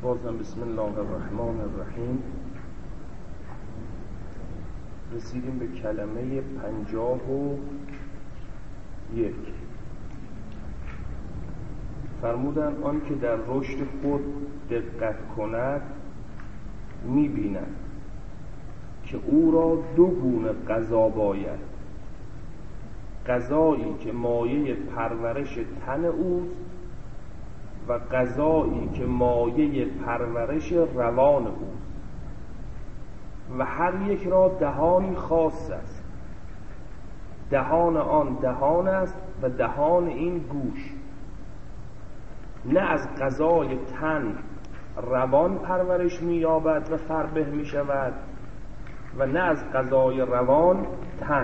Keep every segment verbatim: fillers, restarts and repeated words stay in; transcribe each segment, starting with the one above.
بازم بسم الله الرحمن الرحیم. رسیدیم به کلمه پنجاه و یک. فرمودن آن که در رشد خود دقت کند می‌بیند که او را دو گونه غذا باید: غذایی که مایه پرورش تن اوست و غذایی که مایه پرورش روان اوست و هر یک را دهانی خاص است. دهان آن دهان است و دهان این گوش. نه از غذای تن روان پرورش می‌یابد و فربه می‌شود و نه از غذای روان تن.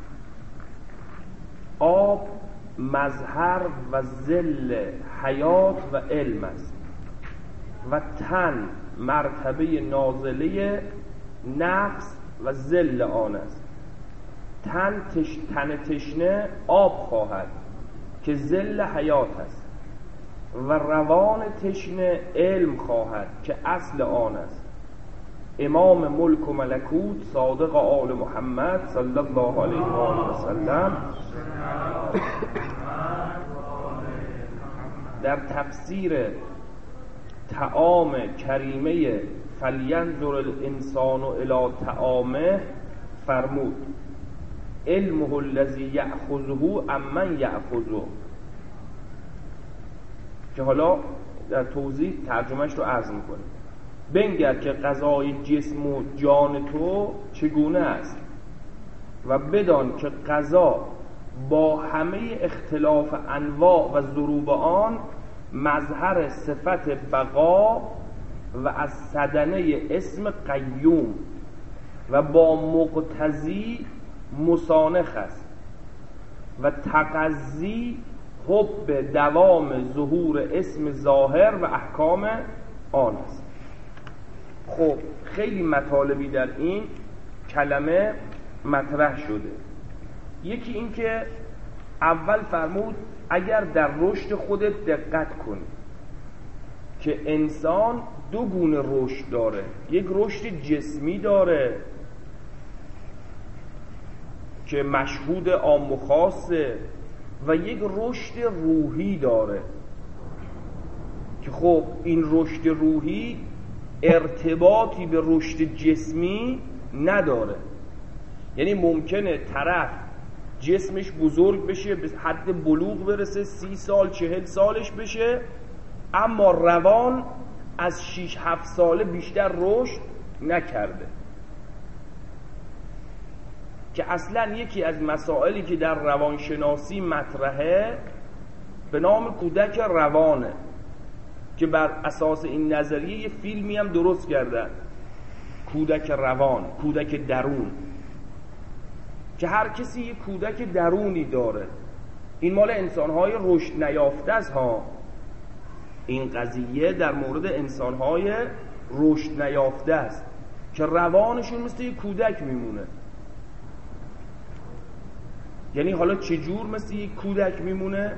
آب مظهر و ظل حیات و علم است و تن مرتبه نازله نفس و ظل آن است. تن تش... تن تشنه آب خواهد که ظل حیات است و روان تشنه علم خواهد که اصل آن است. امام ملک و ملکوت صادق آل محمد صلی الله علیه و آله و سلم در تفسیر طعام کریمه فلینظر الانسان الی طعامه فرمود: علمه الذی یأخذه عمن یأخذه، که حالا در توضیح ترجمهش رو عرض میکنیم. بنگر که غذای جسم و جان تو چگونه است و بدان که غذا با همه اختلاف انواع و ضروب آن مظهر صفت بقا و از صدنه اسم قیوم و با مقتضی مسانخ است و تقضی حب دوام ظهور اسم ظاهر و احکام آن است. خب خیلی مطالبی در این کلمه مطرح شده. یکی این که اول فرمود اگر در رشد خودت دقت کنی که انسان دو گونه رشد داره. یک رشد جسمی داره که مشهود عام و خاصه و یک رشد روحی داره که خب این رشد روحی ارتباطی به رشد جسمی نداره. یعنی ممکنه طرف جسمش بزرگ بشه، به حد بلوغ برسه، سی سال چهل سالش بشه، اما روان از شش هفت ساله بیشتر رشد نکرده، که اصلا یکی از مسائلی که در روانشناسی مطرحه به نام کودک روانه که بر اساس این نظریه یه فیلمی هم درست کردن، کودک روان، کودک درون، که هر کسی یه کودک درونی داره. این مال انسان‌های رشد نیافته است ها. این قضیه در مورد انسان‌های رشد نیافته است که روانشون مثل یه کودک میمونه. یعنی حالا چجور مثل یه کودک میمونه؟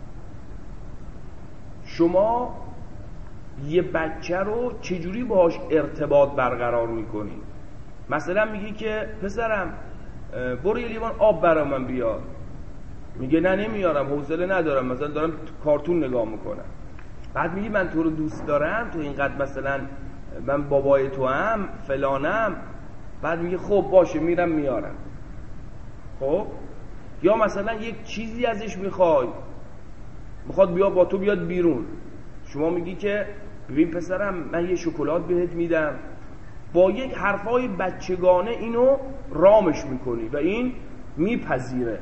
شما یه بچه رو چجوری باهاش ارتباط برقرار میکنی؟ مثلا میگی که پسرم برو یه لیوان آب برام من بیار. میگه نه نمیارم، حوصله ندارم، مثلا دارم کارتون نگاه میکنم. بعد میگی من تو رو دوست دارم، تو اینقدر مثلا من بابای تو هم فلانم. بعد میگه خب باشه میرم میارم. خب یا مثلا یک چیزی ازش میخوای، میخواد بیا با تو بیاد بیرون، شما میگی که ببین پسرم من یه شکلات بهت میدم. با یک حرفای بچگانه اینو رامش میکنی و این میپذیره.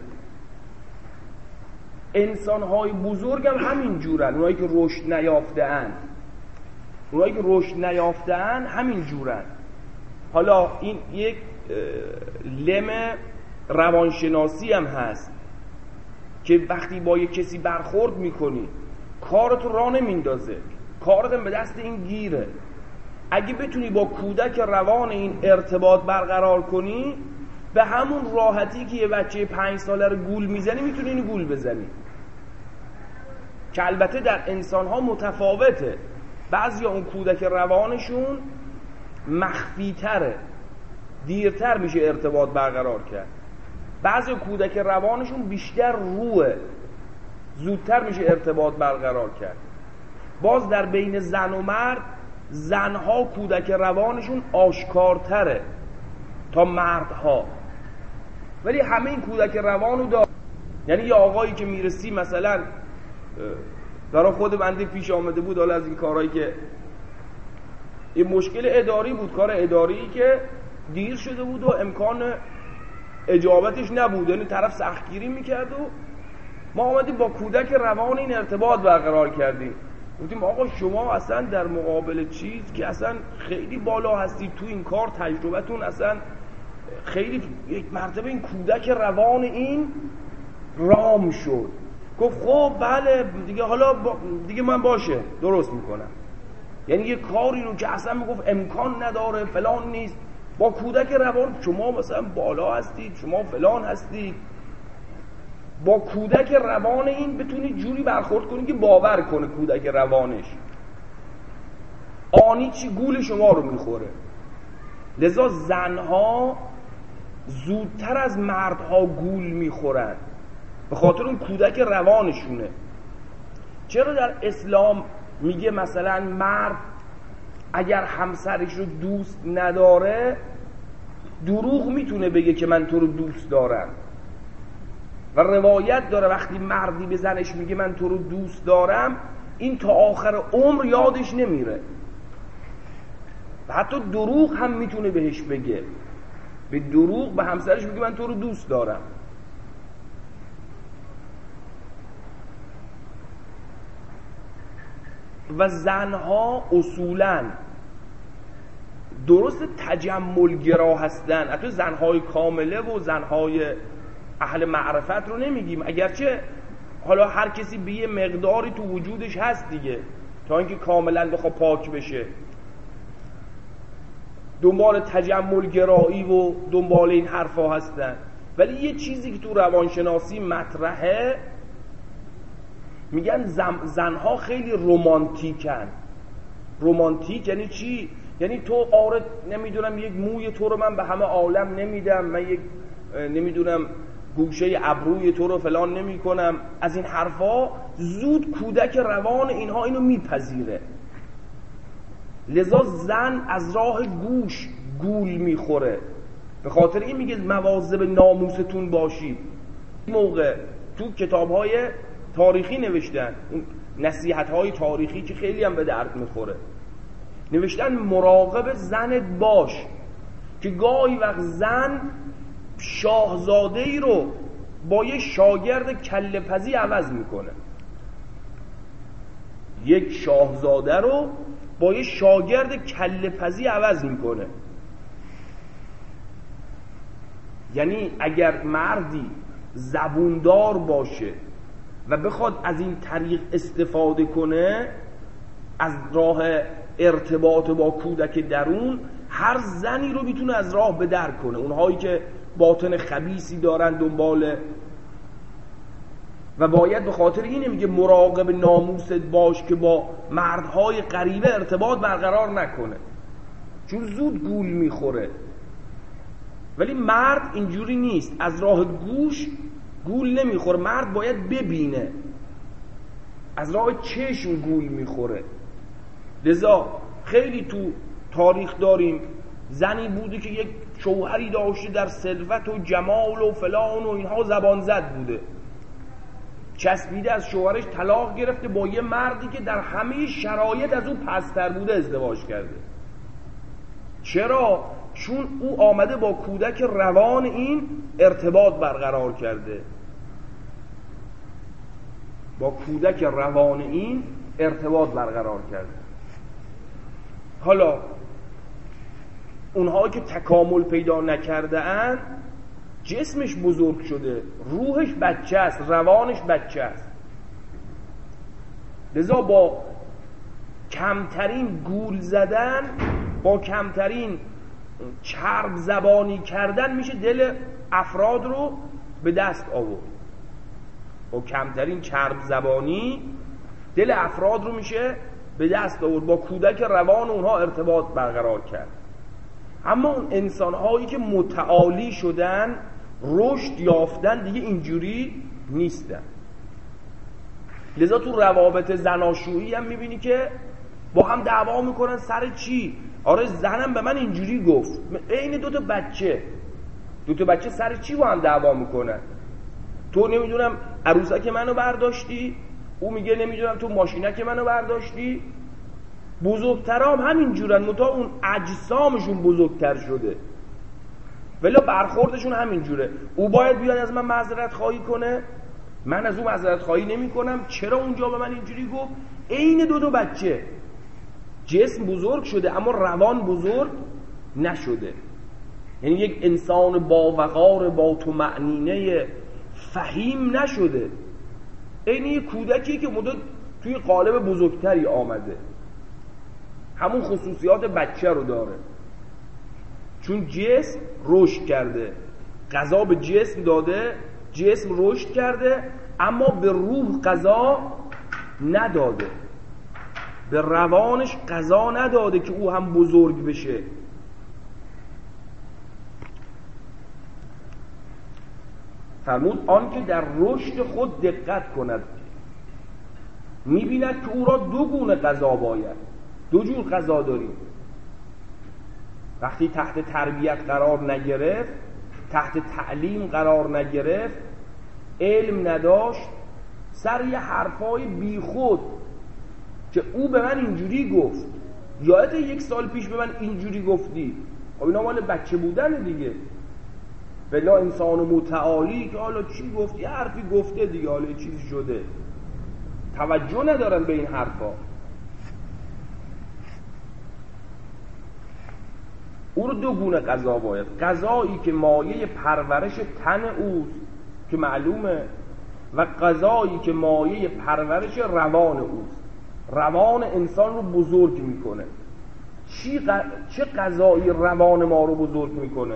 انسانهای بزرگ هم همین جورن. اونایی که رشد نیافته اند اونایی که رشد نیافته اند همین جورن. حالا این یک لم روانشناسی هم هست که وقتی با یک کسی برخورد میکنی کارتو راه نمیندازه، کارت به دست این گیره. اگه بتونی با کودک روان این ارتباط برقرار کنی، به همون راحتی که یه بچه پنج ساله رو گول میزنی میتونی اینو گول بزنی، که البته در انسان‌ها متفاوته. بعضی اون کودک روانشون مخفی تره، دیرتر میشه ارتباط برقرار کرد. بعضی کودک روانشون بیشتر روه، زودتر میشه ارتباط برقرار کرد. باز در بین زن و مرد، زنها کودک روانشون آشکارتره تا مردها، ولی همه این کودک روانو دار. یعنی یه آقایی که میرسی مثلا برای خود بنده پیش آمده بود، حالا از این کارهایی که این مشکل اداری بود، کار اداری که دیر شده بود و امکان اجابتش نبود، یعنی طرف سختگیری میکرد و ما آمدیم با کودک روان این ارتباط برقرار کردیم. گفتیم آقا شما اصلا در مقابل چیز که اصلا خیلی بالا هستید تو این کار، تجربتون اصلا خیلی، یک مرتبه این کودک روان این رام شد. گفت خب بله دیگه، حالا با دیگه من باشه درست میکنم. یعنی یه کاری رو که اصلا میگفت امکان نداره فلان نیست، با کودک روان شما مثلا بالا هستید، شما فلان هستید، با کودک روان این بتونید جوری برخورد کنید که باور کنه کودک روانش آنی چی گول شما رو میخوره. لذا زنها زودتر از مردها گول میخورن به خاطر اون کودک روانشونه. چرا در اسلام میگه مثلا مرد اگر همسرش رو دوست نداره دروغ میتونه بگه که من تو رو دوست دارم، و روایت داره وقتی مردی به زنش میگه من تو رو دوست دارم این تا آخر عمر یادش نمیره، و حتی دروغ هم میتونه بهش بگه، به دروغ به همسرش میگه من تو رو دوست دارم. و زنها اصولاً درست تجملگرا هستن، حتی زنهای کامله و زنهای اهل معرفت رو نمیگیم، اگرچه حالا هر کسی به یه مقداری تو وجودش هست دیگه، تا اینکه کاملا بخواد پاک بشه، دنبال تجملگرایی و دنبال این حرفا هستن. ولی یه چیزی که تو روانشناسی مطرحه، میگن زن زنها خیلی رومانتیکن. رومانتیک یعنی چی؟ یعنی تو آره نمیدونم یک موی تو رو من به همه عالم نمیدم، من یک نمیدونم گوشه ابروی تو رو فلان نمی کنم، از این حرفا زود کودک روان اینها اینو میپذیره. لذا زن از راه گوش گول میخوره، به خاطر این میگه مواظب ناموستون باشید. موقع تو کتابهای تاریخی نوشتن، اون نصیحت‌های تاریخی که خیلی هم به درد میخوره، نوشتن مراقب زنت باش که گاهی وقت زن شاهزاده‌ای رو با یه شاگرد کله‌پزی عوض میکنه. یک شاهزاده رو با یه شاگرد کله‌پزی عوض میکنه. یعنی اگر مردی زبوندار باشه و بخواد از این طریق استفاده کنه، از راه ارتباط با کودک درون، هر زنی رو میتونه از راه به در کنه. اونهایی که باطن خبیثی دارن دنبال، و باید به خاطر اینه میگه مراقب ناموست باش که با مردهای غریبه ارتباط برقرار نکنه، چون زود گول میخوره. ولی مرد اینجوری نیست، از راه گوش گول نمیخوره، مرد باید ببینه، از راه چشم گول میخوره. لذا خیلی تو تاریخ داریم زنی بوده که یک شوهری داشته در ثروت و جمال و فلان و اینها زبان زد بوده، چسبیده از شوهرش طلاق گرفته، با یه مردی که در همه شرایط از او پستر بوده ازدواج کرده. چرا؟ چون او آمده با کودک روان این ارتباط برقرار کرده، با کودک روان این ارتباط برقرار کرده. حالا اونها که تکامل پیدا نکرده اند، جسمش بزرگ شده، روحش بچه است، روانش بچه است. لذا با کمترین گول زدن، با کمترین چرب زبانی کردن میشه دل افراد رو به دست آورد. با کمترین چرب زبانی دل افراد رو میشه به دست آورد، با کودک روان اونها ارتباط برقرار کرد. اما اون انسان‌هایی که متعالی شدن، رشد یافتن، دیگه اینجوری نیستن. لذا تو روابط زناشویی هم میبینی که با هم دعوا میکنن سر چی؟ آره زنم به من اینجوری گفت. عین دو تا بچه دو تا بچه سر چی با هم دعوا میکنن؟ تو نمیدونم عروسک منو برداشتی، او میگه نمیدونم تو ماشینک منو برداشتی. بزرگترام همین جورن، منتها اون اجسامشون بزرگتر شده، ولی برخوردشون همین جوره. او باید بیاد از من معذرت خواهی کنه، من از او معذرت خواهی نمی کنم. چرا اونجا به من اینجوری گفت؟ عین دو تا بچه. جسم بزرگ شده اما روان بزرگ نشده. یعنی یک انسان با وقار، با طمأنینه فهیم نشده. عین یک کودکی که مدت توی قالب بزرگتری آمده، همون خصوصیات بچه رو داره، چون جسم رشد کرده، غذا به جسم داده، جسم رشد کرده، اما به روح غذا نداده، به روانش غذا نداده که او هم بزرگ بشه. فرمود آن که در رشد خود دقت کند می‌بیند که او را دو گونه غذا باید. دو جور غذا داریم. وقتی تحت تربیت قرار نگرفت، تحت تعلیم قرار نگرفت، علم نداشت، سر یه حرفای بی خود که او به من اینجوری گفت، یادت یک سال پیش به من اینجوری گفتی، خب اینا مال بچه بودن دیگه. بلا انسان متعالی که حالا چی گفت، یه حرفی گفته دیگه، حالا یه چیزی شده، توجه ندارن به این حرفا. او رو دو گونه غذا باید. غذایی که مایه پرورش تن اوست که معلومه، و غذایی که مایه پرورش روان اوست. روان انسان رو بزرگ میکنه. چی ق... چه غذایی روان ما رو بزرگ میکنه؟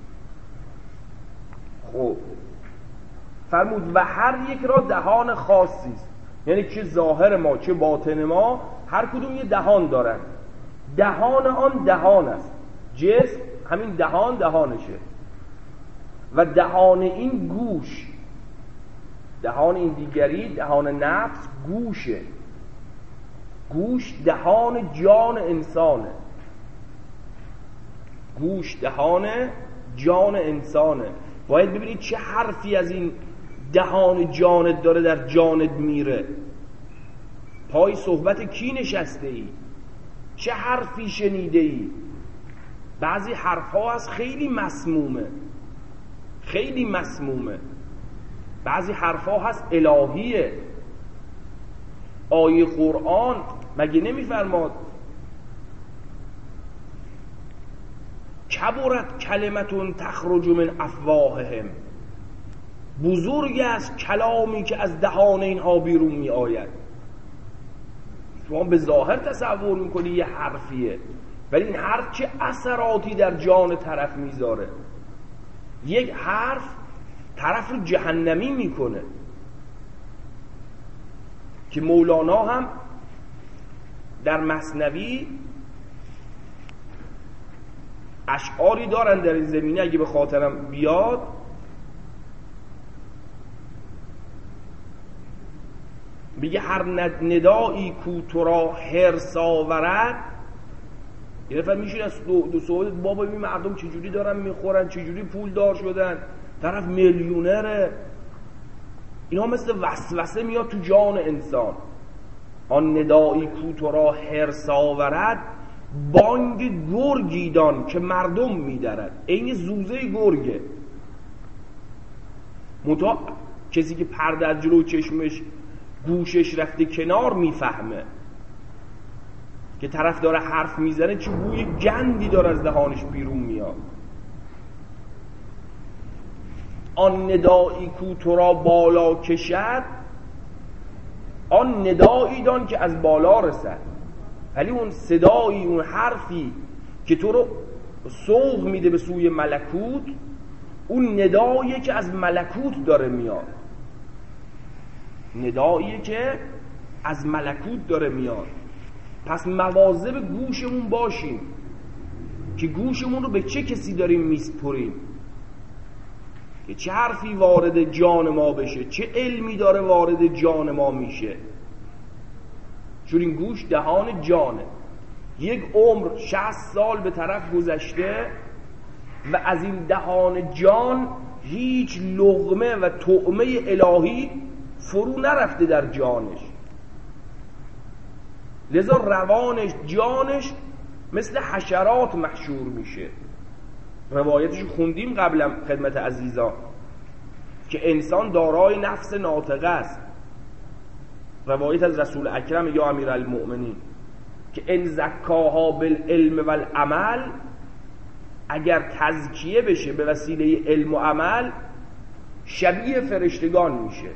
خب فرمود و هر یک را دهان خاصی است. یعنی چه ظاهر ما چه باطن ما هر کدوم یه دهان دارن. دهان آن دهان است. جسم همین دهان دهانشه، و دهان این گوش، دهان این دیگری، دهان نفس گوشه. گوش دهان جان انسانه. گوش دهان جان انسانه. باید ببینید چه حرفی از این دهان جانت داره در جانت میره. پای صحبت کی نشسته ای؟ چه حرفی شنیده ای؟ بعضی حرفا از خیلی مسمومه، خیلی مسمومه. بعضی حرفا هست الهیه. آیه قرآن مگه نمیفرماد کبرت کلمتون تخرج من افواههم؟ بزرگ است کلامی که از دهان اینها بیرون می آید. شما به ظاهر تصور میکنی یه حرفیه، ولی این حرف چه اثراتی در جان طرف میذاره. یک حرف طرف رو جهنمی میکنه، که مولانا هم در مثنوی اشعاری دارن در این زمینه، اگه به خاطرم بیاد. میگه هر ندایی کو تو را حرص آورد. یه دفعه میشین از دو, دو صحبت بابا ببین مردم چجوری دارن میخورن، چجوری پول دار شدن، طرف میلیونره. اینا مثل وسوسه میاد تو جان انسان. آن ندایی کو تو را حرص آورد، بانگ گرگی دان که مردم میدرد. این زوزه گرگه. منتها کسی که پرده از جلو چشمش گوشش رفته کنار میفهمه که طرف داره حرف میزنه، چه بوی گندی داره از دهانش بیرون میاد. آن ندایی کو تو را بالا کشد، آن ندایی دان که از بالا رسد. ولی اون صدایی، اون حرفی که تو رو سوق میده به سوی ملکوت، اون نداییه که از ملکوت داره میاد. نداییه که از ملکوت داره میاد. پس مواظب گوشمون باشیم که گوشمون رو به چه کسی داریم میسپریم، که چه حرفی وارد جان ما بشه، چه علمی داره وارد جان ما میشه. چون این گوش دهان جانه. یک عمر شصت سال به طرف گذشته و از این دهان جان هیچ لقمه و طعمه الهی فرو نرفته در جانش، لذا روانش جانش مثل حشرات محشور میشه. روایتش خوندیم قبلا خدمت عزیزان که انسان دارای نفس ناطقه است. روایت از رسول اکرم یا امیرالمؤمنین که ان زکاها بالعلم والعمل، اگر تزکیه بشه به وسیله علم و عمل شبیه فرشتگان میشه،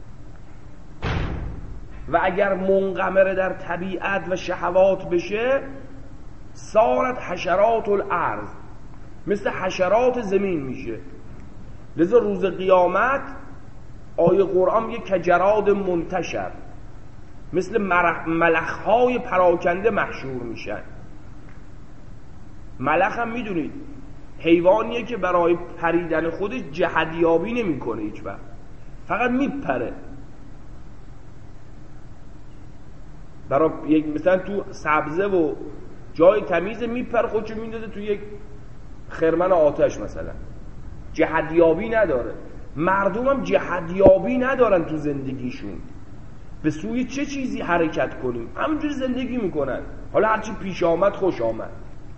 و اگر منقمره در طبیعت و شهوات بشه صارت حشرات الارض، مثل حشرات زمین میشه. لذا روز قیامت آیه قرآن میگه کجراد منتشر، مثل ملخهای پراکنده محشور میشن. ملخ هم میدونید حیوانیه که برای پریدن خودش جهتیابی نمیکنه هیچ وقت، فقط میپره. برای یک مثلا تو سبزه و جای تمیز میپره، خودشو میندازه تو یک خرمن آتش مثلا، جهتیابی نداره. مردم هم جهتیابی ندارن تو زندگیشون، به سوی چه چیزی حرکت کنیم، همونجوری زندگی میکنن. حالا هرچی پیش آمد خوش آمد،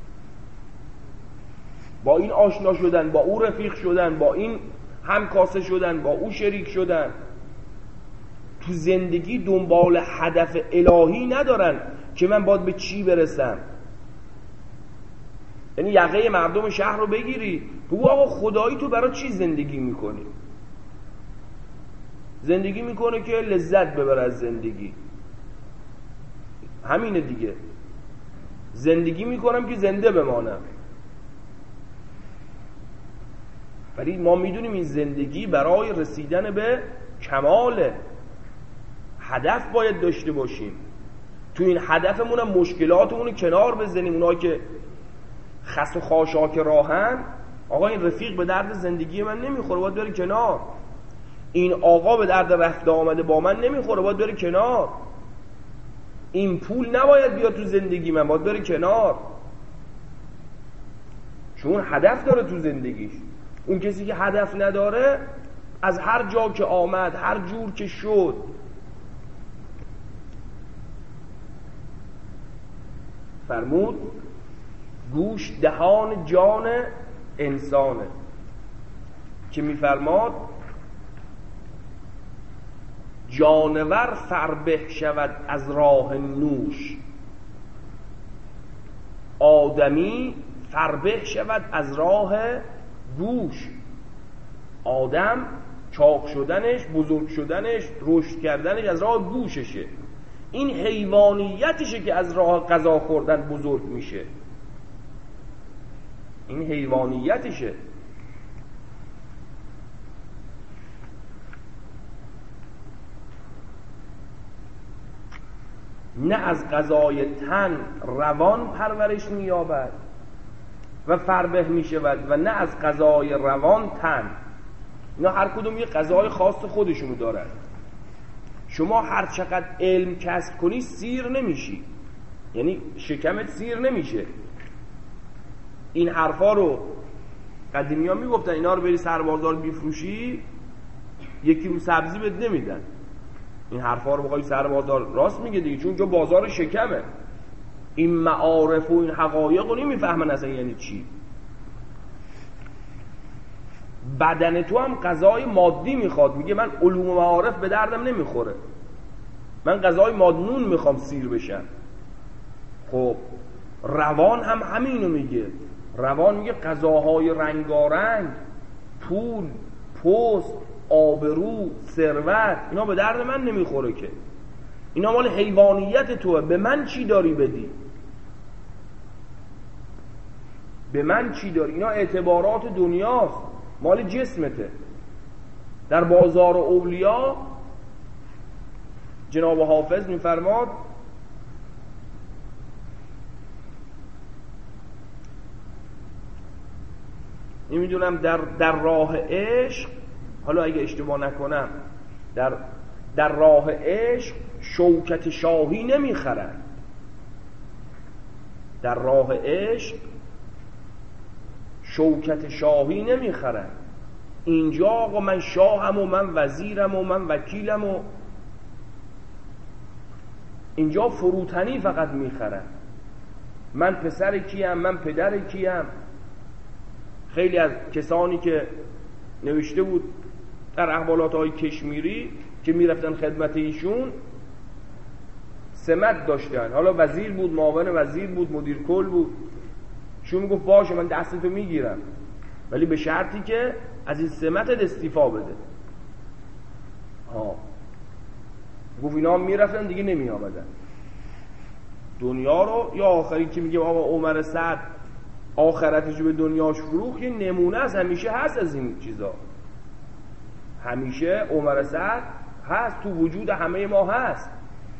با این آشنا شدن، با او رفیق شدن، با این همکاسه شدن، با او شریک شدن. تو زندگی دنبال هدف الهی ندارن که من باید به چی برسم. یعنی یقه مردم شهر رو بگیری بگو آقا خدایی تو برای چی زندگی میکنی؟ زندگی میکنه که لذت ببره از زندگی، همینه دیگه. زندگی میکنم که زنده بمانم. ولی ما میدونیم این زندگی برای رسیدن به کماله، هدف باید داشته باشیم. تو این هدفمون هم مشکلاتمون رو کنار بزنیم. اونایی که خس و خاشاک راهن، آقا این رفیق به درد زندگی من نمیخوره، باید بره کنار. این آقا به درد رفت آمده با من نمیخوره، باید بره کنار. این پول نباید بیاد تو زندگی من، باید بره کنار. چون هدف داره تو زندگیش. اون کسی که هدف نداره از هر جا که آمد، هر جور که شد، فرمود گوش دهان جان انسانه که میفرماد جانور فربه شود از راه نوش، آدمی فربه شود از راه گوش. آدم چاق شدنش، بزرگ شدنش، رشد کردنش از راه گوششه. این حیوانیتشه که از راه غذا خوردن بزرگ میشه. این حیوانیتشه. نه از غذای تن روان پرورش مییابد و فربه میشود، و نه از غذای روان تن. اینا هر کدوم یه غذای خاص خودشونو دارن. شما هر چقدر علم کسب کنی سیر نمیشی، یعنی شکمت سیر نمیشه. این حرفا رو قدیمی ها میگفتن، اینا رو بری سربازار بیفروشی یکی رو سبزی بهت نمیدن. این حرفا رو بخوای سربازار، راست میگه دیگه، چون اونجا بازار شکمه. این معارف و این حقایق رو نمیفهمن اصلا یعنی چی. بدن تو هم غذای مادی میخواد. میگه من علوم و معارف به دردم نمیخوره، من غذای مادنون میخوام سیر بشم. خب روان هم همینو میگه. روان میگه غذاهای رنگارنگ، پول، پست، آبرو، ثروت، اینا به درد من نمیخوره که. اینا مال حیوانیت توه. به من چی داری بدی؟ به من چی داری؟ اینا اعتبارات دنیاست، مال جسمته. در بازار اولیا جناب حافظ میفرماد نمیدونم در در راه عشق، حالا اگه اشتباه نکنم در در راه عشق شوکت شاهی نمیخرن. در راه عشق شوکت شاهی نمیخرن. اینجا آقا من شاهم و من وزیرم و من وکیلم و اینجا فروتنی فقط میخرن. من پسر کیم، من پدر کیم. خیلی از کسانی که نوشته بود در احوالات های کشمیری که میرفتن خدمت ایشون سمت داشتن، حالا وزیر بود، معاون وزیر بود، مدیر کل بود، شون میگفت باشه من دستتو میگیرم ولی به شرطی که از این سمتت استیفا بده. ها گفت اینا هم میرفتن دیگه نمی آمدن دنیا رو. یا آخری که میگه آقا عمر سعد آخرتش به دنیاش فروخت، یه نمونه از همیشه هست از این چیزا. همیشه عمر سعد هست، تو وجود همه ما هست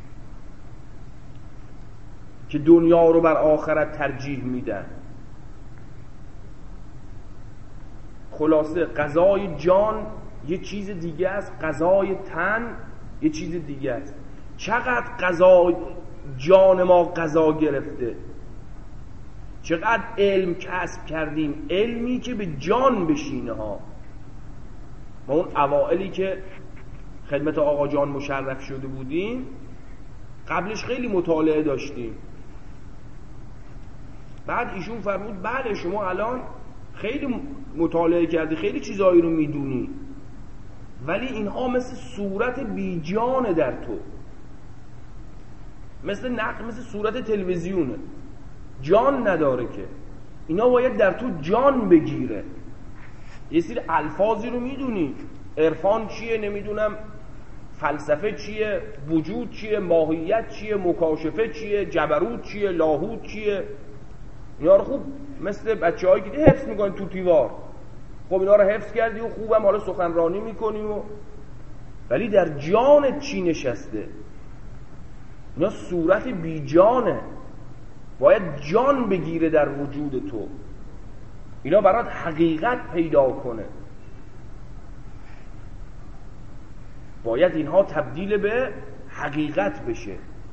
که دنیا رو بر آخرت ترجیح میدن. خلاصه قضای جان یه چیز دیگه است، قضای تن یه چیز دیگه است. چقدر قضای جان ما قضا گرفته، چقدر علم کسب کردیم، علمی که به جان بشینه ها. ما اون اوائلی که خدمت آقا جان مشرف شده بودیم قبلش خیلی مطالعه داشتیم. بعد ایشون فرمود بله شما الان خیلی مطالعه کردی، خیلی چیزایی رو میدونی، ولی اینها مثل صورت بی جان در تو، مثل نقل، مثل صورت تلویزیونه، جان نداره که. اینا باید در تو جان بگیره. یه سری الفاظی رو میدونی، عرفان چیه، نمیدونم فلسفه چیه، وجود چیه، ماهیت چیه، مکاشفه چیه، جبروت چیه، لاهوت چیه. اینا رو خوب مثل بچه هایی که حفظ میکنی تو دیوار، خب اینا رو حفظ کردی و خوبم حالا سخنرانی میکنی و، ولی در جانت چی نشسته؟ اینا صورت بی جانه، باید جان بگیره در وجود تو، اینا برات حقیقت پیدا کنه. باید اینها تبدیل به حقیقت بشه.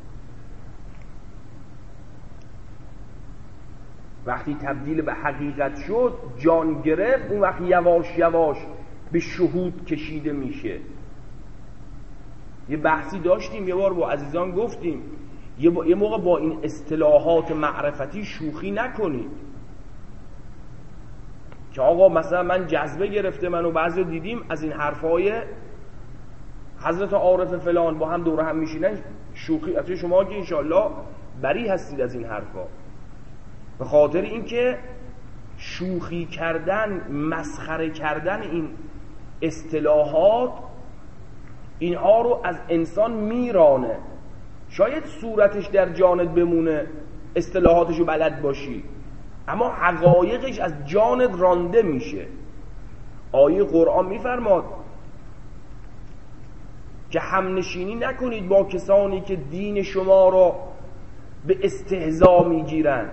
وقتی تبدیل به حقیقت شد، جان گرفت، اون وقت یواش یواش به شهود کشیده میشه. یه بحثی داشتیم یه بار با عزیزان گفتیم یه, با... یه موقع با این اصطلاحات معرفتی شوخی نکنید که آقا مثلا من جذبه گرفته منو، بعضی دیدیم از این حرفای حضرت عارف فلان با هم دور هم میشینن شوخی. از شما که انشالله بری هستید از این حرفا، به خاطر اینکه شوخی کردن، مسخره کردن این اصطلاحات اینها رو از انسان میرانه. شاید صورتش در جانت بمونه، اصطلاحاتش رو بلد باشی، اما حقایقش از جانت رانده میشه. آیه قرآن میفرماد که همنشینی نکنید با کسانی که دین شما را به استهزا میگیرن.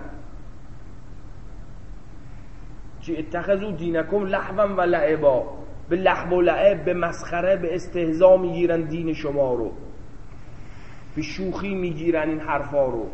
چی اتخذوا دینکم لهوا و لعبا، به لهو و لعب، به مسخره، به استهزا میگیرن دین شما رو، به شوخی میگیرن این حرفا رو.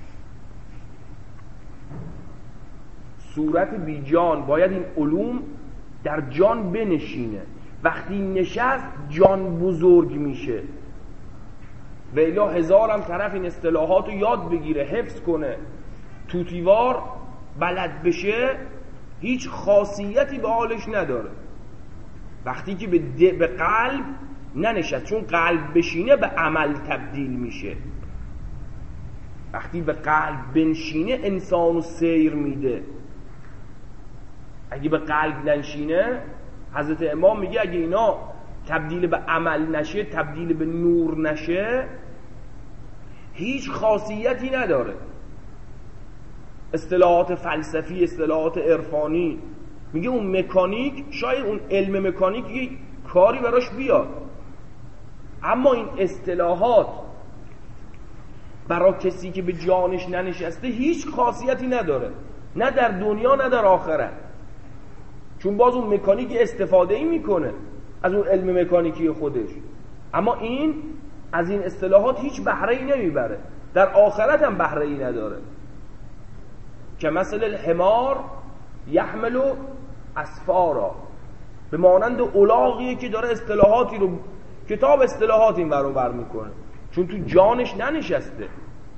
صورت بی جان، باید این علوم در جان بنشینه. وقتی نشست جان بزرگ میشه. و الا هزارم طرف این اصطلاحات رو یاد بگیره، حفظ کنه، توتیوار بلد بشه، هیچ خاصیتی به حالش نداره وقتی که به, به قلب ننشست. چون قلب بشینه به عمل تبدیل میشه. وقتی به قلب بنشینه انسانو سیر میده. اگه به قلب ننشینه، حضرت امام میگه اگه اینا تبدیل به عمل نشه، تبدیل به نور نشه، هیچ خاصیتی نداره. اصطلاحات فلسفی، اصطلاحات عرفانی، میگه اون مکانیک، شاید اون علم مکانیک یه کاری براش بیاد، اما این اصطلاحات برای کسی که به جانش ننشسته هیچ خاصیتی نداره، نه در دنیا نه در آخرت. چون باز اون مکانیک استفاده ای میکنه از اون علم مکانیکی خودش، اما این از این اصطلاحات هیچ بهره ای نمیبره، در آخرت هم بهره ای نداره. که مثل الحمار یحمل اسفارا، به مانند الاغیه که داره اصطلاحاتی رو، کتاب اصطلاحات این برو بر میکنه، چون تو جانش ننشسته.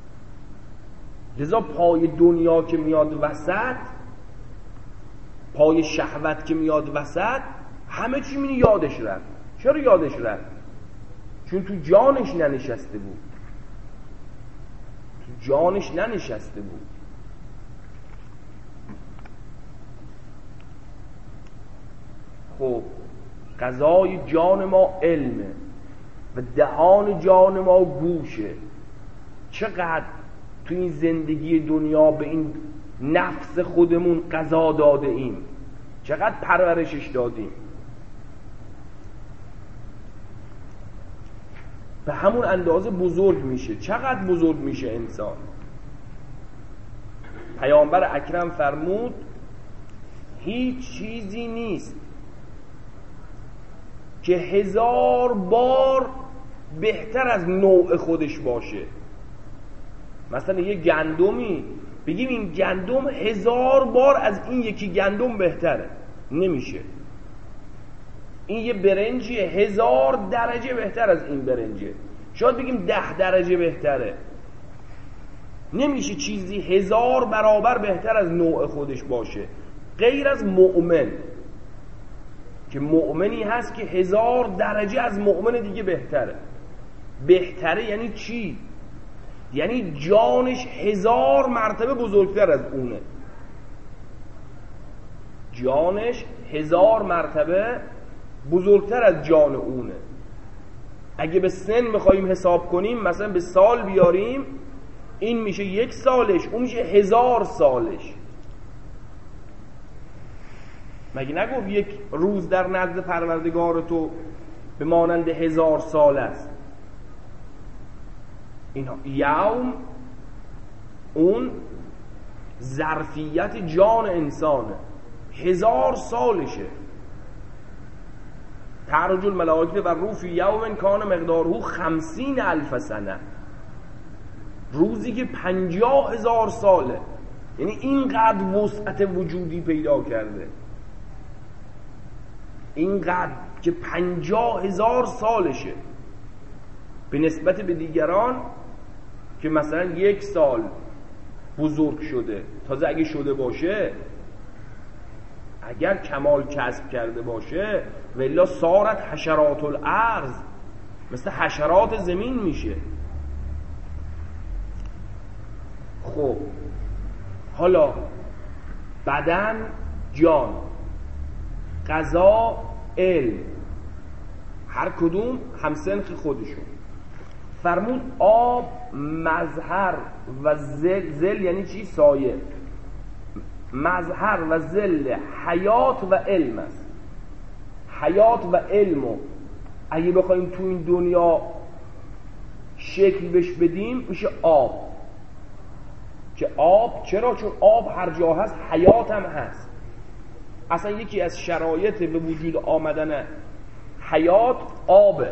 لذا پای دنیا که میاد وسط، پای شهوت که میاد وسط، همه چی می یادش رفت. چرا یادش رفت؟ چون تو جانش ننشسته بود، تو جانش ننشسته بود. خب غذای جان ما علمه و دهان جان ما گوشه. چقدر تو این زندگی دنیا به این نفس خودمون غذا داده ایم، چقدر پرورشش دادیم. به همون اندازه بزرگ میشه. چقدر بزرگ میشه انسان؟ پیامبر اکرم فرمود هیچ چیزی نیست که هزار بار بهتر از نوع خودش باشه. مثلا یه گندمی بگیم این گندم هزار بار از این یکی گندم بهتره، نمیشه. این یه برنجی هزار درجه بهتر از این برنجه، شاید بگیم ده درجه بهتره، نمیشه چیزی هزار برابر بهتر از نوع خودش باشه، غیر از مؤمن که مؤمنی هست که هزار درجه از مؤمن دیگه بهتره. بهتره یعنی چی؟ یعنی جانش هزار مرتبه بزرگتر از اونه، جانش هزار مرتبه بزرگتر از جان اونه. اگه به سن بخوایم حساب کنیم، مثلا به سال بیاریم، این میشه یک سالش، اون میشه هزار سالش. مگه نگفت یک روز در نزد پروردگار تو به مانند هزار سال است؟ این یوم اون ظرفیت جان انسانه، هزار سالشه. تعرج الملائکه و روح فی یوم کان مقداره خمسین الف سنه، روزی که پنجاه هزار ساله، یعنی اینقدر وسعت وجودی پیدا کرده، اینقدر که پنجاه هزار سالشه، به نسبت به دیگران که مثلا یک سال بزرگ شده. تازه اگه شده باشه، اگر کمال کسب کرده باشه، ولی صارت حشرات الارض، مثل حشرات زمین میشه. خب حالا بدن، جان، غذا، علم، هر کدوم همسنخ خودشون. فرمود آب مظهر و زل، زل یعنی چی؟ سایه. مظهر و زل حیات و علم است. حیات و علمو اگه بخوایم تو این دنیا شکل بش بدیم، میشه آب. که آب چرا؟ چون آب هر جا هست حیات هم هست. اصلا یکی از شرایط به وجود آمدن حیات آبه،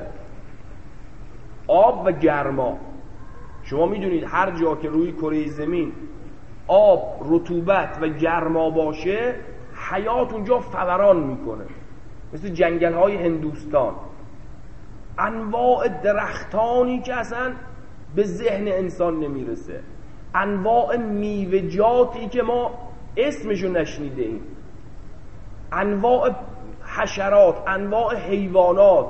آب و گرما. شما میدونید هر جا که روی کره زمین آب، رطوبت و گرما باشه، حیات اونجا فوران میکنه. مثل جنگل های هندوستان، انواع درختانی که اصلا به ذهن انسان نمیرسه، انواع میوه‌جاتی که ما اسمشو نشنیده ایم، انواع حشرات، انواع حیوانات.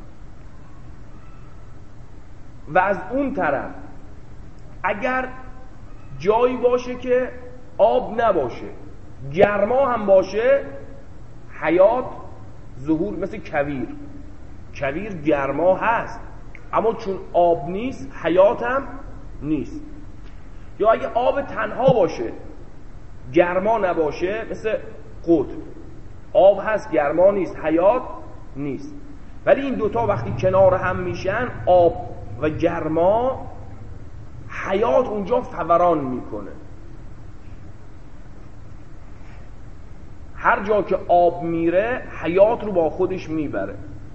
و از اون طرف اگر جایی باشه که آب نباشه، گرما هم باشه، حیات ظهور. مثل کویر، کویر گرما هست اما چون آب نیست حیات هم نیست. یا اگه آب تنها باشه، گرما نباشه، مثل قطب، آب هست گرما نیست، حیات نیست. ولی این دوتا وقتی کنار هم میشن، آب و گرما، حیات اونجا فوران میکنه. هر جا که آب میره حیات رو با خودش میبره،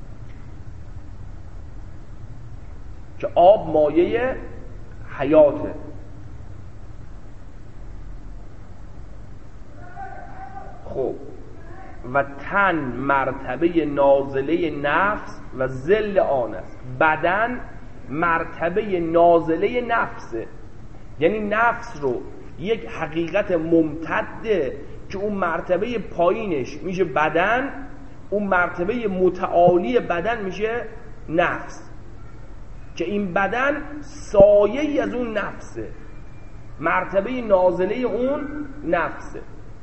که آب مایه حیاته. خب و تن مرتبه نازله نفس و ذل آن است. بدن مرتبه نازله نفسه، یعنی نفس رو یک حقیقت ممتده که اون مرتبه پایینش میشه بدن، اون مرتبه متعالی بدن میشه نفس، که این بدن سایه ای از اون نفسه، مرتبه نازله اون نفسه.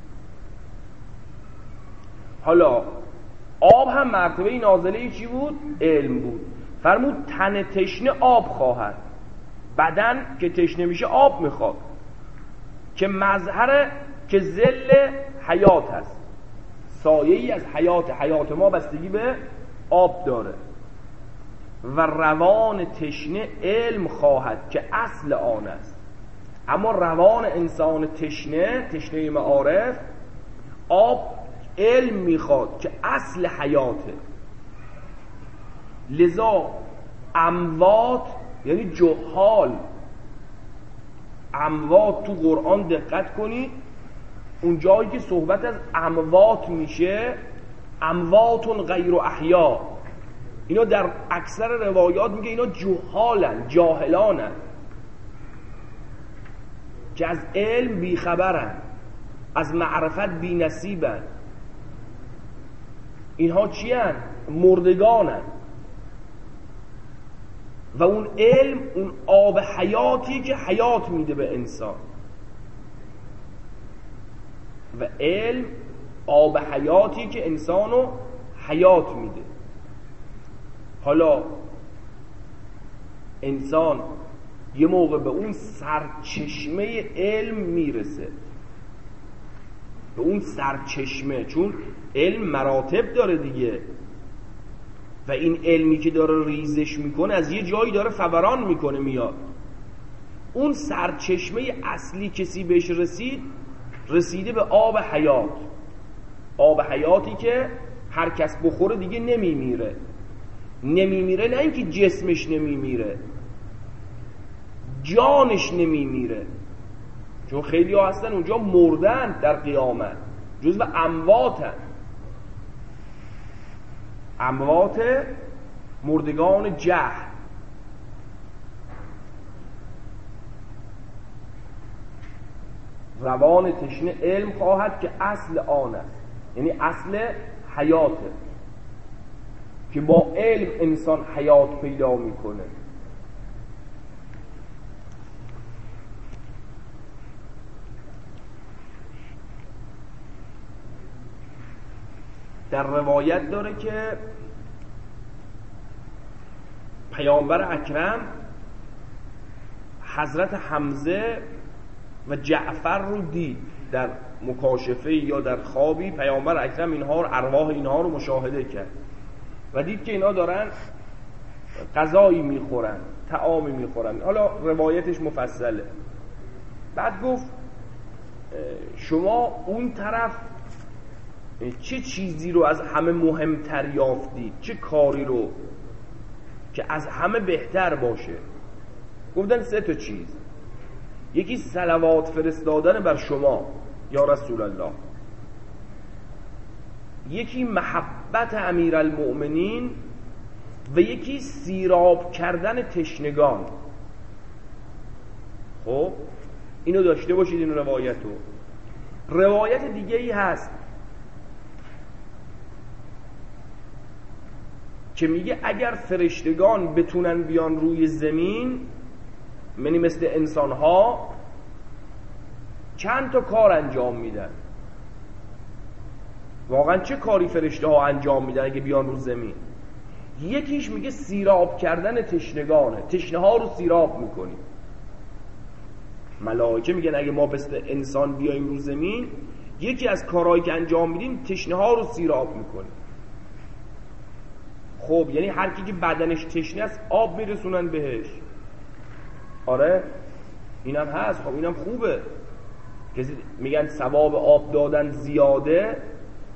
حالا آب هم مرتبه نازله چی بود؟ علم بود. فرمود تن تشنه آب خواهد، بدن که تشنه میشه آب میخواد، که مظهر که ظل حیات هست، سایه ای از حیات. حیات ما بستگی به آب داره. و روان تشنه علم خواهد که اصل آن است. اما روان انسان تشنه، تشنه معارف، آب علم میخواد که اصل حیاته. لذا اموات یعنی جهال، اموات تو قرآن دقت کنید، اون جایی که صحبت از اموات میشه، امواتون غیر احیا، اینا در اکثر روایات میگه اینا جهالن، جاهلانن، که از علم بیخبرن، از معرفت بی نصیبن. اینها چی هن؟ مردگانن. و اون علم اون آب حیاتی که حیات میده به انسان، و علم آب حیاتی که انسانو حیات میده. حالا انسان یه موقع به اون سرچشمه علم میرسه، به اون سرچشمه، چون علم مراتب داره دیگه، و این علمی که داره ریزش میکنه از یه جایی داره فوران میکنه میاد. اون سرچشمه اصلی کسی بهش رسید، رسیده به آب حیات، آب حیاتی که هر کس بخوره دیگه نمیمیره. نمیمیره نه اینکه جسمش نمیمیره، جانش نمیمیره، چون خیلی ها هستن اونجا مردن در قیامت، جزو امواتن، اموات مردگان جهل. روان تشنه علم خواهد که اصل آن است، یعنی اصل حیاته، که با علم انسان حیات پیدا میکنه. در روایت داره که پیامبر اکرم حضرت حمزه و جعفر رو دید در مکاشفه یا در خوابی. پیامبر اکرم اینها رو، ارواح اینها رو مشاهده کرد و دید که اینا دارن غذایی میخورن، طعامی میخورن. حالا روایتش مفصله. بعد گفت شما اون طرف چه چیزی رو از همه مهمتر یافتید؟ چه کاری رو که از همه بهتر باشه؟ گفتن سه تا چیز. یکی صلوات فرستادن بر شما یا رسول الله، یکی محبت امیرالمؤمنین، و یکی سیراب کردن تشنگان. خب اینو داشته باشید، این روایتو. روایت دیگه ای هست که میگه اگر فرشتگان بتونن بیان روی زمین، یعنی مثل انسان ها، چند تا کار انجام میدن. واقعا چه کاری فرشته ها انجام میدن اگه بیان رو زمین؟ یکیش میگه سیراب کردن تشنگانه، تشنه ها رو سیراب میکنیم. ملائکه میگن اگه ما مثل انسان بیایم رو زمین، یکی از کارهایی که انجام میدیم تشنه ها رو سیراب میکنیم. خب یعنی هر کی که بدنش تشنه است آب میرسونن بهش. آره اینم هست. خب اینم خوبه. کسی میگن ثواب آب دادن زیاده،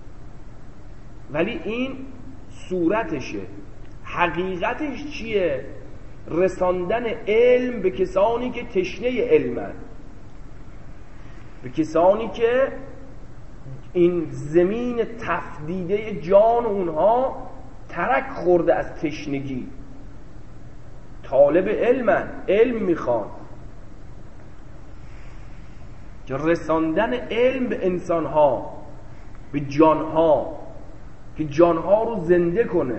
ولی این صورتشه. حقیقتش چیه؟ رساندن علم به کسانی که تشنه علمن، به کسانی که این زمین تفدیده جان اونها ترک خورده از تشنگی. طالب علمن، علم میخوان. که رساندن علم به انسانها، به جانها، که جانها رو زنده کنه.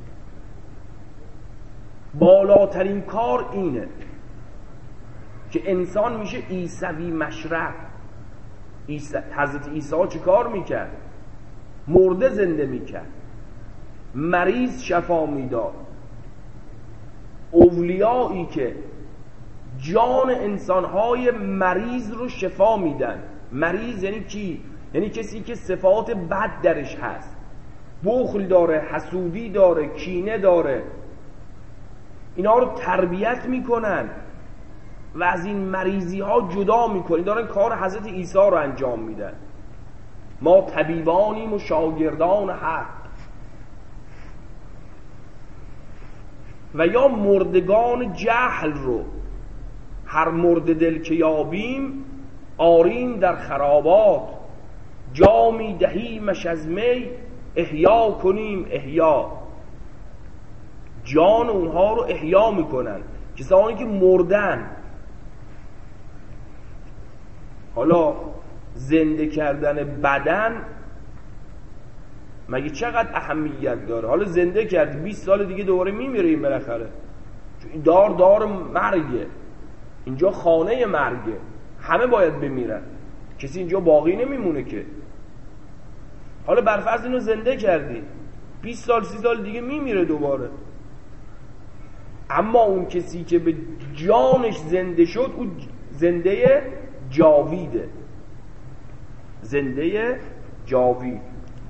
بالاترین کار اینه که انسان میشه عیسوی مشرب. عیسی، حضرت عیسی چه کار میکرد؟ مرده زنده میکرد، مریض شفا میداد. اولیایی که جان انسانهای مریض رو شفا میدن. مریض یعنی کی؟ یعنی کسی که صفات بد درش هست، بخل داره، حسودی داره، کینه داره. اینا رو تربیت میکنن و از این مریضی ها جدا میکنن. دارن کار حضرت عیسی رو انجام میدن. ما طبیبانیم و شاگردان حق. و یا مردگان جهل رو، هر مرد دل که یابیم آریم در خرابات، جامی دهیمش از می احیا کنیم احیا. جان اونها رو احیا میکنن، کسانی که مردن. حالا زنده کردن بدن مگه چقدر اهمیت داره؟ حالا زنده کرد بیست سال دیگه دوباره میمیره این بالاخره. این دار دار مرگه، اینجا خانه مرگه، همه باید بمیرن، کسی اینجا باقی نمیمونه که. حالا برفرض اینو زنده کردی، بیست سال سی سال دیگه میمیره دوباره. اما اون کسی که به جانش زنده شد، اون زنده جاویده، زنده جاوید.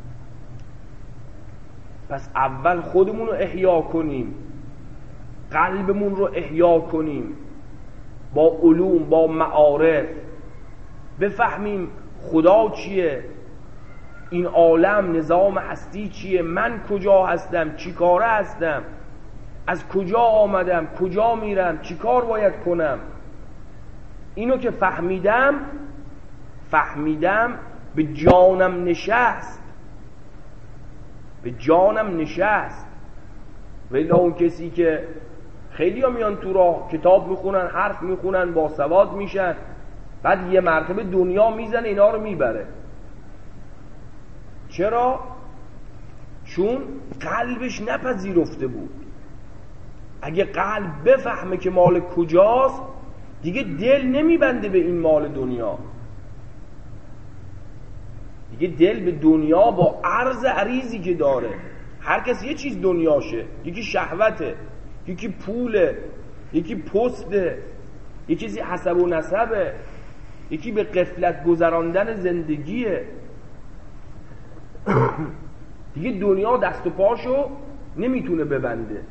پس اول خودمون رو احیا کنیم، قلبمون رو احیا کنیم با علوم، با معارف، بفهمیم خدا چیه، این عالم نظام هستی چیه، من کجا هستم، چی کاره هستم، از کجا آمدم، کجا میرم، چی کار باید کنم. اینو که فهمیدم فهمیدم به جانم نشست، به جانم نشست. ولی اون کسی که خیلی ها میان تو راه کتاب میخونن، حرف میخونن، با سواد میشن، بعد یه مرتبه دنیا میزنه اینا رو میبره. چرا؟ چون قلبش نپذیرفته بود. اگه قلب بفهمه که مال کجاست، دیگه دل نمیبنده به این مال دنیا. دیگه دل به دنیا با عرض عریضی که داره، هر کسی یه چیز دنیاشه. یکی شهوته، یکی پوله، یکی پسته، یکی چیزی حسب و نسبه، یکی به غفلت گذراندن زندگیه. دیگه دنیا دست و پاشو نمیتونه ببنده.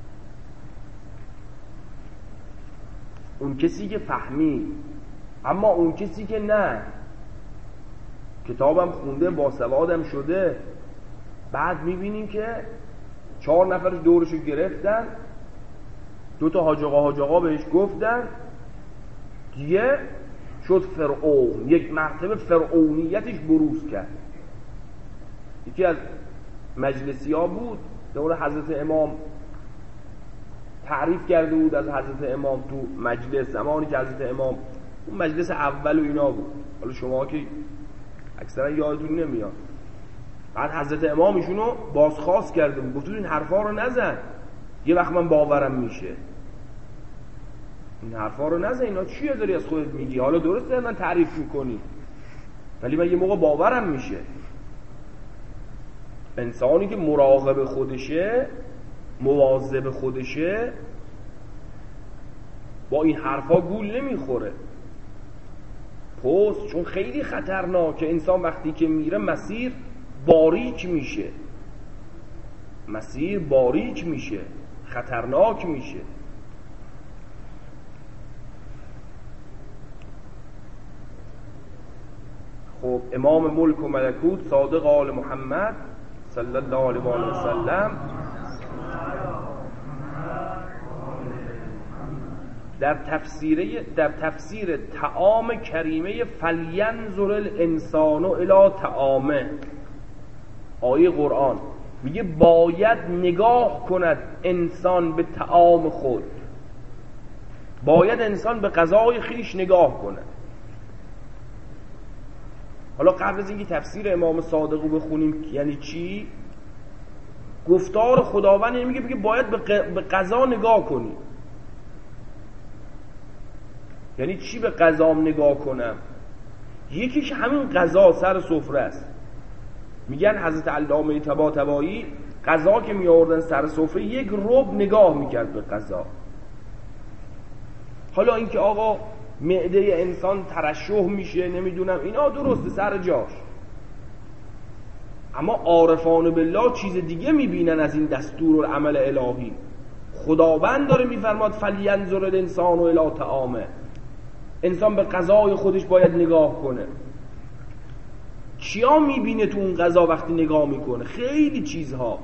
اون کسی که فهمید. اما اون کسی که نه، کتابم خونده، با سوادم شده، بعد میبینیم که چهار نفر دورشو گرفتن، دو تا حاج آقا حاج آقا بهش گفتن، دیگه شد فرعون. یک مرتبه فرعونیتش بروز کرد. یکی از مجلسی ها بود، دور حضرت امام تعریف کرده بود از حضرت امام تو مجلس، زمانی که حضرت امام، اون مجلس اول و اینا بود، حالا شما که اکثرا یادتون نمیاد. بعد حضرت امام ایشونو بازخواست کرده بود، گفت این حرفا رو نزن، یه وقت من باورم میشه. این حرفا رو نزن، اینا چیه داری از خودت میگی؟ حالا درسته من تعریف میکنی، ولی من یه موقع باورم میشه. انسانی که مراقب خودشه، مواظب خودشه، با این حرفا گول نمیخوره. پس چون خیلی خطرناکه، انسان وقتی که میره مسیر باریک میشه، مسیر باریک میشه، خطرناک میشه. خب امام ملک و ملکوت صادق آل محمد صلی الله علیه و آله و سلم در تفسیر در تفسیر طعام کریمه فلینظر الانسان الی طعامه، آیه قرآن میگه باید نگاه کند انسان به طعام خود، باید انسان به غذای خیش نگاه کند. حالا قبل از اینکه تفسیر امام صادق رو بخونیم یعنی چی، گفتار خداوند میگه میگه باید به غذا نگاه کنی. یعنی چی به غذام نگاه کنم؟ یکیش همین غذا سر سفره است. میگن حضرت علامه طباطبایی غذا که می آوردن سر سفره یک ربع نگاه میکرد به غذا. حالا اینکه آقا معده انسان ترشح میشه نمیدونم اینا درسته سر جاش، اما عارفان بالله چیز دیگه میبینن از این دستور و عمل الهی. خداوند داره میفرماد فلینظر الانسان الی طعامه، انسان به غذای خودش باید نگاه کنه. چیا میبینه تو اون غذا وقتی نگاه میکنه؟ خیلی چیزها.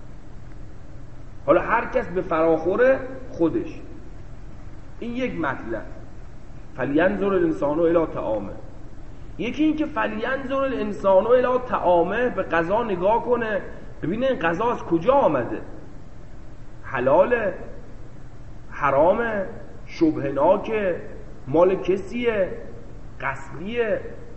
حالا هر کس به فراخور خودش. این یک مطلب، فلینظر الانسان الی طعامه. یکی این که فلینظر الانسان الی طعامه، به غذا نگاه کنه ببینه این غذا از کجا آمده، حلاله، حرامه، شبهناکه، مال کسیه، قصدیه.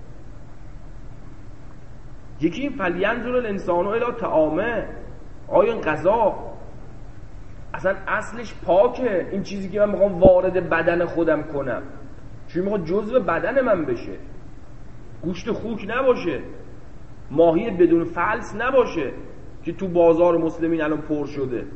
یکی این فلینظر الانسان الی طعامه، آیا این غذا اصلا اصلش پاکه؟ این چیزی که من میخوام وارد بدن خودم کنم چون میخوام جزء بدن من بشه، گوشت خوک نباشه، ماهی بدون فلس نباشه که تو بازار مسلمین الان پر شده.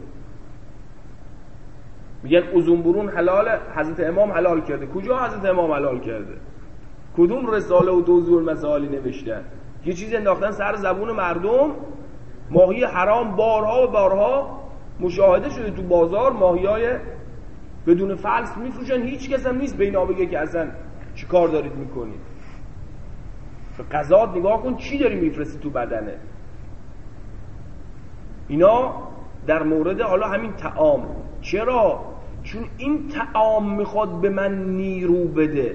میگن ازنبرون حلاله، حضرت امام حلال کرده. کجا حضرت امام حلال کرده؟ کدوم رساله و توضیح المسائلی نوشتن؟ یه چیز انداختن سر زبون مردم. ماهی حرام بارها و بارها مشاهده شده تو بازار، ماهیای بدون فلس میفروشن، هیچ کس هم نیست به اینا بگه که اصلا چی کار دارید میکنید. به غذات نگاه کن چی داری میفرستی تو بدنه. اینا در مورد حالا همین طعام. چرا؟ چون این طعام میخواد به من نیرو بده.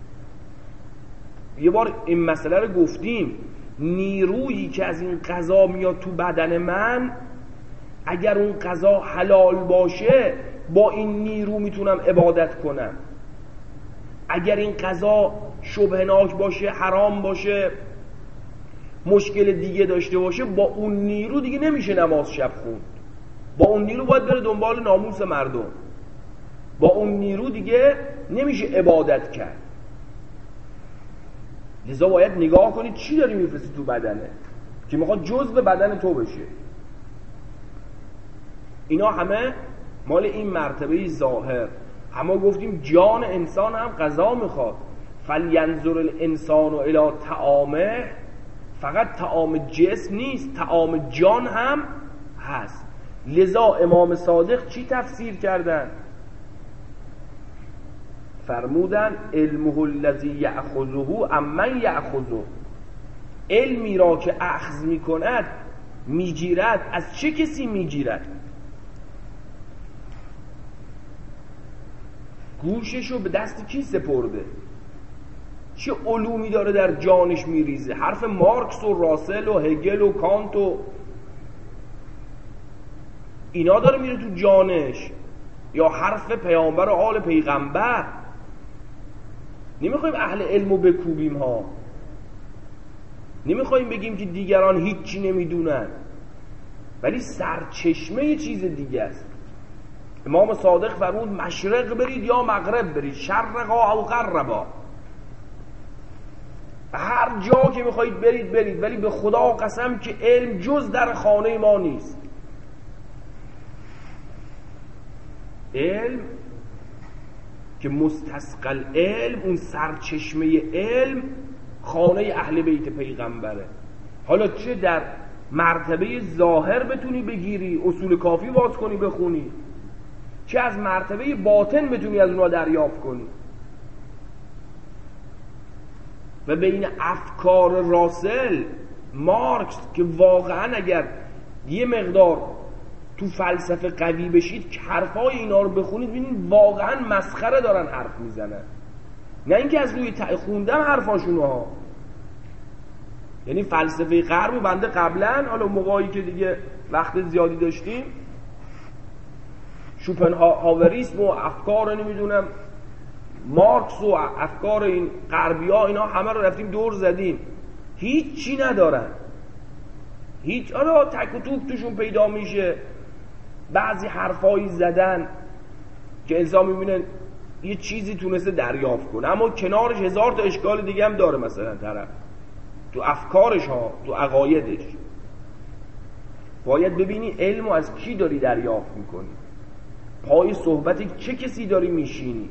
یه بار این مسئله رو گفتیم، نیرویی که از این غذا میاد تو بدن من، اگر اون غذا حلال باشه با این نیرو میتونم عبادت کنم. اگر این غذا شبهناک باشه، حرام باشه، مشکل دیگه داشته باشه، با اون نیرو دیگه نمیشه نماز شب خوند. با اون نیرو باید بره دنبال ناموس مردم. با اون نیرو دیگه نمیشه عبادت کرد. لذا باید نگاه کنید چی داری میفرستی تو بدنه که میخواد جزء بدن تو بشه. اینا همه مال این مرتبه ظاهر. همه گفتیم جان انسان هم غذا میخواد. فلینظر الانسان الی طعامه، فقط طعام جسم نیست، طعام جان هم هست. لذا امام صادق چی تفسیر کردن؟ فرمودن علمه الذی یأخذه عمن یأخذه، علمی را که اخذ میکند میگیرد از چه کسی میگیرد؟ گوششو به دست کی سپرده؟ چه علومی داره در جانش میریزه؟ حرف مارکس و راسل و هگل و کانت و اینا داره میره تو جانش، یا حرف پیامبر و آل پیغمبر؟ نمیخوایم اهل علمو بکوبیم ها، نمیخوایم بگیم که دیگران هیچی نمیدونن، ولی سرچشمه یه چیز دیگه است. امام صادق فرمود مشرق برید یا مغرب برید، شرقا او غربا، هر جا که میخواید برید برید، ولی به خدا قسم که علم جز در خانه ما نیست. علم که مستسقل علم، اون سرچشمه علم خانه اهل بیت پیغمبره. حالا چه در مرتبه ظاهر بتونی بگیری، اصول کافی باز کنی بخونی، چه از مرتبه باطن بتونی از اونها دریافت کنی. و بین افکار راسل، مارکس که واقعا اگر یه مقدار تو فلسفه قوی بشید که حرفای اینا رو بخونید ببینید واقعا مسخره دارن حرف میزنن، نه اینکه از روی ت... خوندم حرفاشونو ها. یعنی فلسفه غرب و بنده قبلا، حالا موقعی که دیگه وقت زیادی داشتیم، شوپنهاوریسم و افکار نمیدونم مارکس و افکار این غربی ها، اینا همه رو رفتیم دور زدیم، هیچی ندارن، هیچ. آره تک و توک توشون پیدا میشه، بعضی حرفایی زدن که انسان میبینه یه چیزی تونسته دریافت کنه، اما کنارش هزار تا اشکال دیگه هم داره. مثلا طرف تو افکارش ها، تو عقایدش باید ببینی علمو از کی داری دریافت میکنی، پای صحبت چه کسی داری میشینی.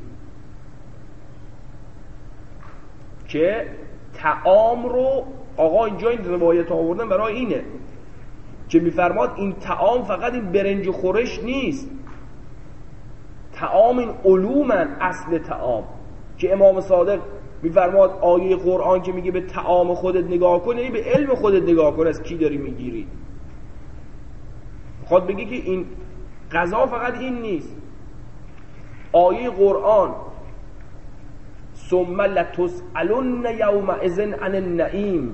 که طعام رو آقا اینجا این روایت آوردن برای اینه که میفرماد این طعام فقط این برنج و خورش نیست، طعام این علومن، اصل طعام. که امام صادق میفرماد آیه قرآن که میگه به طعام خودت نگاه کن، یعنی به علم خودت نگاه کن از کی داری میگیری. خود بگی که این غذا فقط این نیست. آیه قرآن ثم لتسألن یومئذ عن النعیم،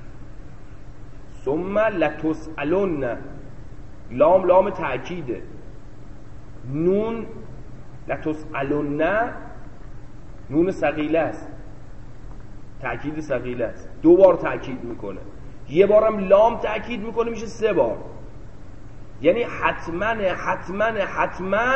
ثم لتسألن، لام لام تأکیده، نون لتسألن نون ثقیله است، تأکید ثقیله است، دو بار تأکید میکنه، یه بارم لام تأکید میکنه، میشه سه بار. یعنی حتما حتما حتما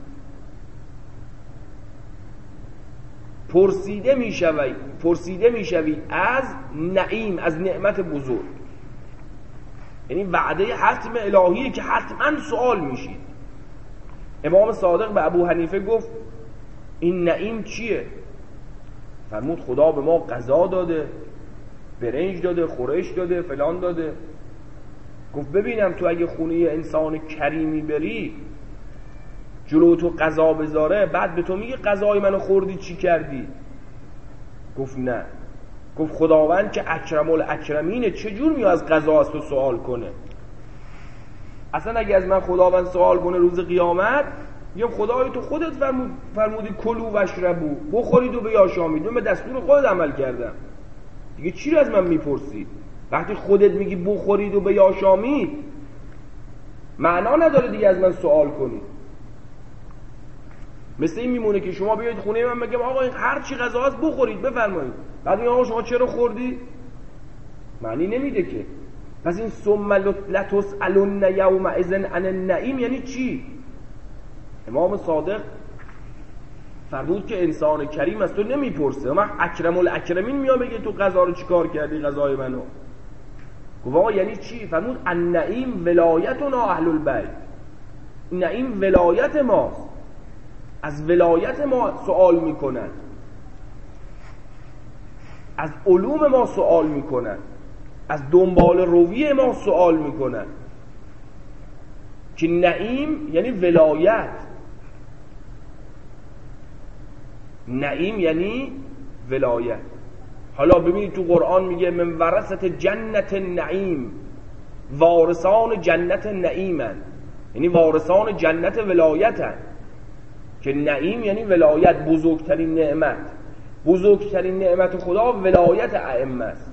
پرسیده میشوید پرسیده میشوید از نعیم، از نعمت بزرگ. یعنی وعده حتم الهیه که حتما سوال میشید. امام صادق به ابو حنیفه گفت این نعیم چیه؟ فرمود خدا به ما غذا داده، برنج داده، خورش داده، فلان داده. گفت ببینم تو اگه خونه انسان کریمی بری، جلو تو غذا بذاره، بعد به تو میگه غذای منو خوردی چی کردی؟ گفت نه. گفت خداوند که اکرم الاکرمینه، چجور میاد از غذا از تو سوال کنه؟ اصلا اگه از من خداوند سوال کنه روز قیامت، میگم خدای تو خودت فرمود فرمودی کلوا واشربوا، بخورید و بیاشامید، من به دستور خودت عمل کردم، دیگه چی رو از من میپرسی؟ وقتی خودت میگی بخورید و بیاشامید، معنا نداره دیگه از من سوال کنید. مثل این میمونه که شما بیاید خونه من بگم آقا این هر چی غذا هست بخورید بفرمایید، بعد میگم آقا شما چرا خوردی؟ معنی نمیده که. پس این ثم لتسألن یومئذ عن النعیم یعنی چی؟ امام صادق فرمود که انسان کریم از تو نمیپرسه، اما اکرم الاکرمین میاد بگه تو غذا رو چیکار کردی، غذای منو. گفت آقا یعنی چی؟ فرمود النعیم ولایتنا اهل البیت، نعیم ولایت ماست، از ولایت ما سوال میکنن، از علوم ما سوال میکنن، از دنبال روی ما سوال میکنن. که نعیم یعنی ولایت، نعیم یعنی ولایت. حالا ببینید تو قرآن میگه من ورثت جنت النعیم، وارثان جنت نعیمن، یعنی وارثان جنت ولایتن. که نعیم یعنی ولایت، بزرگترین نعمت، بزرگترین نعمت خدا ولایت ائمه است.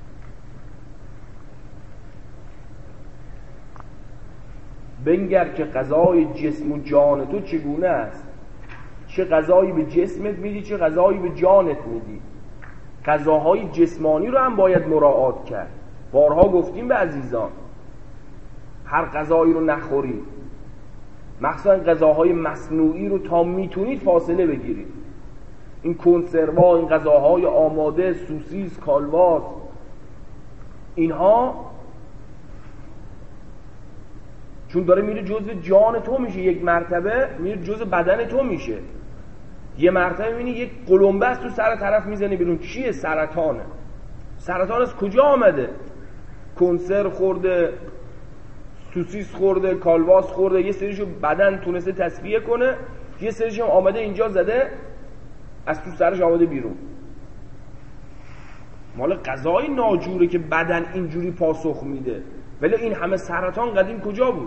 بنگر که غذای جسم و جان تو چگونه است، چه غذایی به جسمت میدی چه غذایی به جانت میدی. غذاهای جسمانی رو هم باید مراعات کرد. بارها گفتیم به عزیزان هر غذایی رو نخورید، مخصوصا غذاهای مصنوعی رو تا میتونید فاصله بگیرید. این کنسروا، این غذاهای آماده، سوسیس، کالباس، اینها چون داره میره جزء جان تو میشه، یک مرتبه میره جزء بدن تو میشه. یه مرتبه میبینی یک قلمبه از تو سر طرف میزنی بیرون، چیه؟ سرطانه. سرطان از کجا آمده؟ کنسر خورده، سوسیس خورده، کالباس خورده، یه سریشو بدن تونسته تصفیه کنه، یه سریشو آمده اینجا زده از تو سرش آمده بیرون. مال غذای ناجوره که بدن اینجوری پاسخ میده. ولی این همه سرطان قدیم کجا بود؟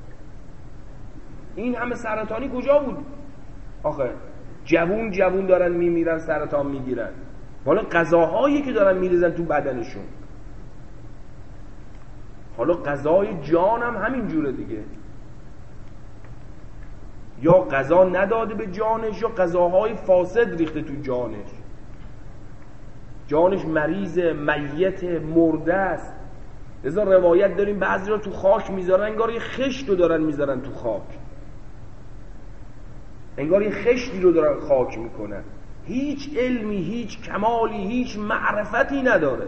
این همه سرطانی کجا بود؟ آخه جوون جوون دارن میمیرن، سرطان میگیرن، حالا غذاهایی که دارن میریزن تو بدنشون. حالا غذای جان هم همین جوره دیگه، یا غذا نداده به جانش یا غذاهای فاسد ریخته تو جانش، جانش مریض، میت، مرده است. لذا روایت داریم بعضی را تو خاک میذارن، انگار یه خشت رو دارن میذارن تو خاک، انگار یه خشتی رو دارن خاک میکنن. هیچ علمی، هیچ کمالی، هیچ معرفتی نداره،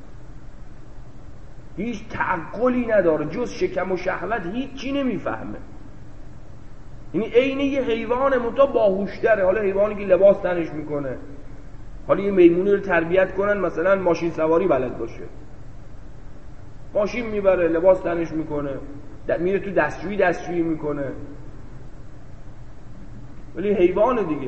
هیچ تعقلی نداره، جز شکم و شهوت هیچی نمیفهمه. یعنی عین یه حیوان منتها باهوش‌تره. حالا حیوانی که لباس تنش میکنه، حالا یه میمونی رو تربیت کنن مثلا ماشین سواری بلد باشه، ماشین میبره، لباس تنش میکنه، میره تو دستشویی دستشویی میکنه، ولی حیوان دیگه.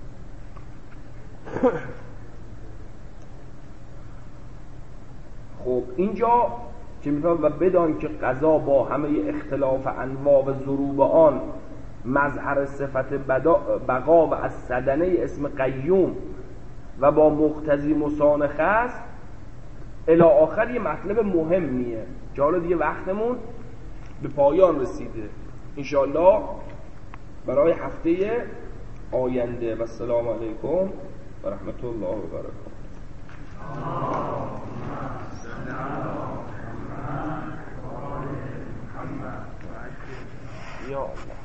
خب اینجا که میفهم و بدان که قضا با همه اختلاف انواع و ضروب آن مظهر صفت بقا و از صدنه اسم قیوم و با مقتضی مسانخ است. الی آخر یه مطلب مهمیه که حالا دیگه وقتمون به پایان رسیده، انشاءالله برای هفته آینده. و السلام علیکم و رحمت الله و برکاته. یا الله.